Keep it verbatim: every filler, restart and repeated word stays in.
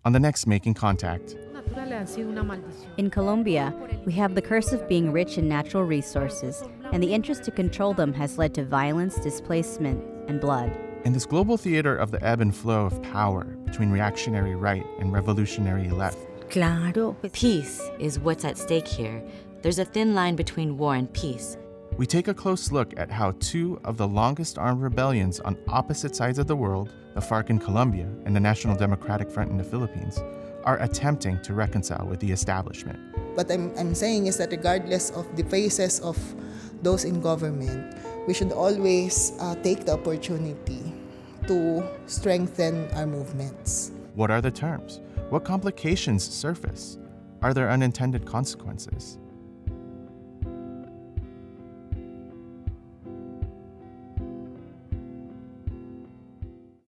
on the next Making Contact. In Colombia, we have the curse of being rich in natural resources, and the interest to control them has led to violence, displacement, and blood. In this global theater of the ebb and flow of power between reactionary right and revolutionary left, Claro. Peace is what's at stake here. There's a thin line between war and peace. we take a close look at how two of the longest armed rebellions on opposite sides of the world, the FARC in Colombia and the National Democratic Front in the Philippines, are attempting to reconcile with the establishment. What I'm, I'm saying is that regardless of the phases of those in government, we should always uh, take the opportunity to strengthen our movements. What are the terms? What complications surface? Are there unintended consequences?